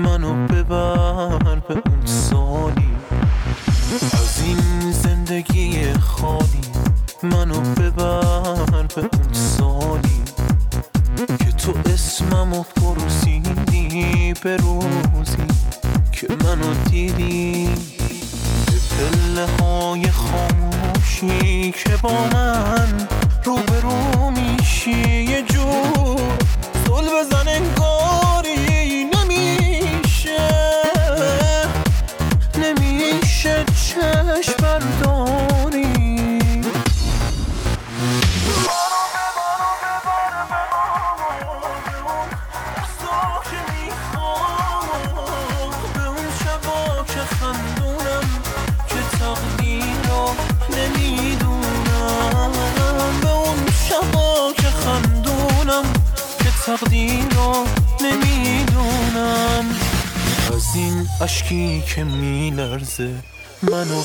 منو ببر به اون سالی، از این زندگی خالی. منو ببر به اون سالی که تو اسممو پرسیدی، به روزی که منو دیدی. به پله های خاموشی که با من روبرو میشی، یه جور زل بزن انگاری نمیشه چشم برداری. تقدیر رو نمیدونم، از این اشکی که میلرزه منو.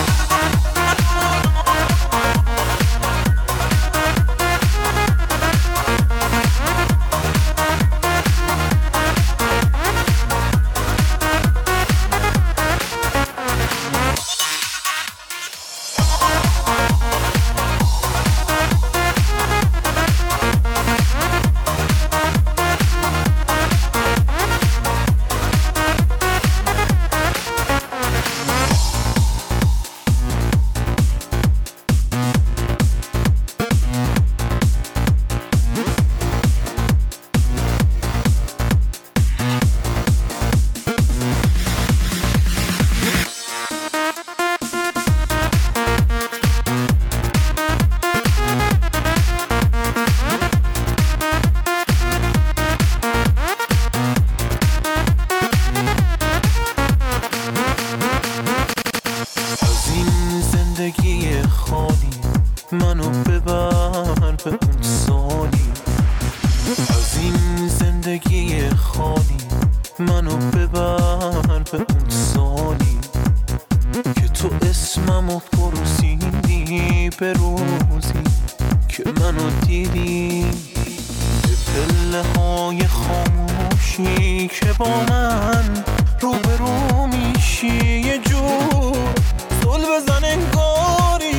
منو ببر به اون سالی، از این زندگی خالی. منو ببر به اون سالی که تو اسممو پرسیدی، به روزی که منو دیدی. به پله های خاموشی که با من روبرو میشی، یه جور زل بزن انگاری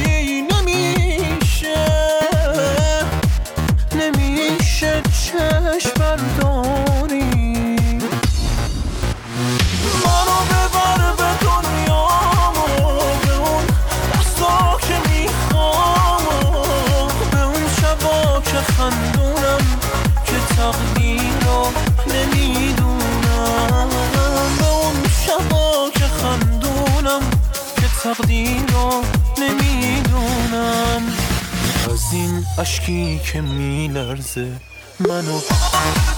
نمیشه چشم برداری. منو ببر به دنیامو، به اون دستا که میخوام، به اون شبا که خندونم که تقدیر رو نمیدونم، به اون شبا که خندونم که تقدیر رو نمیدونم، از این اشکی که میلرزه منو.